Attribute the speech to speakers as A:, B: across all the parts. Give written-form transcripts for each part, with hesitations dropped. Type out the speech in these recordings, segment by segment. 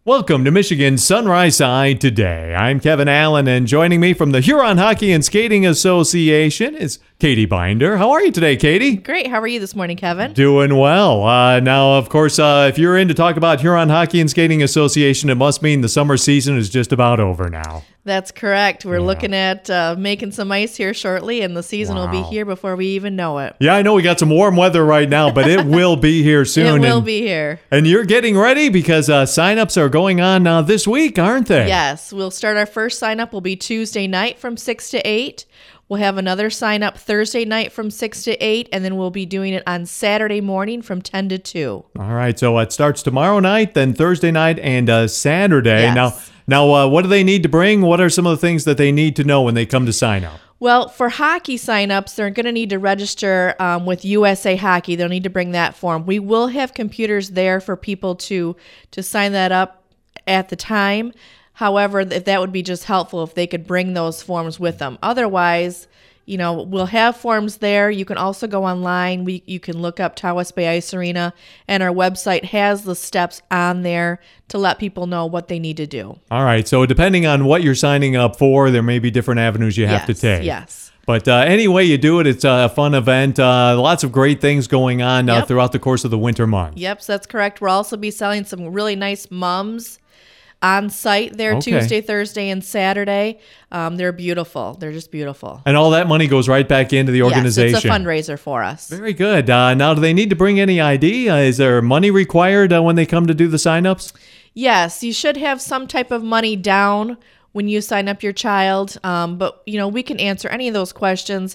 A: Welcome to Michigan Sunrise Side Today. I'm Kevin Allen, and joining me from the Huron Hockey and Skating Association is Katie Binder. How are you today, Katie?
B: Great. How are you this morning, Kevin?
A: Doing well. Now, of course, if you're in to talk about Huron Hockey and Skating Association, it must mean the summer season is just about over now.
B: That's correct. We're looking at making some ice here shortly, and the season will be here before we even know it.
A: Yeah, I know we got some warm weather right now, but it will be here soon.
B: It will be here.
A: And you're getting ready because sign-ups are going on this week, aren't they?
B: Yes. We'll start our first sign-up will be Tuesday night from 6 to 8. We'll have another sign-up Thursday night from 6 to 8, and then we'll be doing it on Saturday morning from 10 to 2.
A: All right, so it starts tomorrow night, then Thursday night, and Saturday.
B: Yes.
A: Now, what do they need to bring? What are some of the things that they need to know when they come to sign up?
B: Well, for hockey signups, they're going to need to register with USA Hockey. They'll need to bring that form. We will have computers there for people to sign that up at the time. However, if that would be just helpful if they could bring those forms with them. Otherwise, we'll have forms there. You can also go online. You can look up Tawas Bay Ice Arena, and our website has the steps on there to let people know what they need to do.
A: All right, so depending on what you're signing up for, there may be different avenues you have to take.
B: Yes.
A: But any way you do it, it's a fun event. Lots of great things going on throughout the course of the winter months.
B: Yep, so that's correct. We'll also be selling some really nice mums on site there Tuesday, Thursday, and Saturday. They're beautiful. They're just beautiful.
A: And all that money goes right back into the organization.
B: Yes, it's a fundraiser for us.
A: Very good. Now, do they need to bring any ID? Is there money required when they come to do the signups?
B: Yes, you should have some type of money down when you sign up your child. But, we can answer any of those questions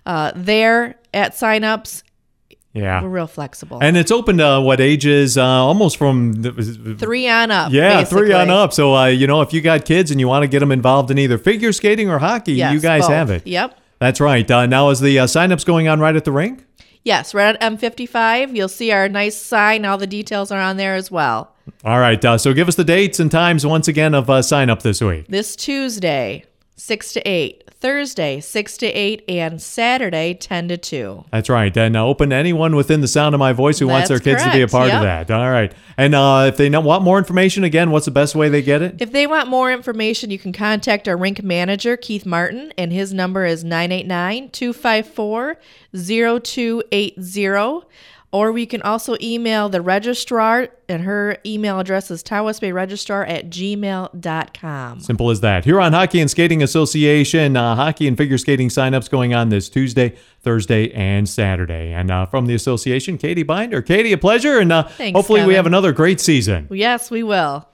B: there at signups.
A: Yeah.
B: We're real flexible.
A: And it's open to what ages? Almost from
B: 3 on up.
A: Yeah,
B: basically.
A: 3 on up. So, if you got kids and you want to get them involved in either figure skating or hockey, you guys
B: both.
A: have it.
B: Yep.
A: That's right. Now, is the sign-ups going on right at the rink?
B: Yes, right at M55. You'll see our nice sign. All the details are on there as well.
A: All right. So give us the dates and times once again of sign-up this week.
B: This Tuesday, 6 to 8. Thursday, 6 to 8, and Saturday, 10 to 2.
A: That's right. And open to anyone within the sound of my voice who wants their kids to be a part of that. All right. And if they want more information, again, what's the best way they get it?
B: If they want more information, you can contact our rink manager, Keith Martin, and his number is 989-254-0280. Or we can also email the registrar, and her email address is towasbayregistrar@gmail.com.
A: Simple as that. Huron Hockey and Skating Association, hockey and figure skating signups going on this Tuesday, Thursday, and Saturday. And from the association, Katie Binder. Katie, a pleasure, and
B: Thanks,
A: hopefully
B: Kevin.
A: we have another great season.
B: Yes, we will.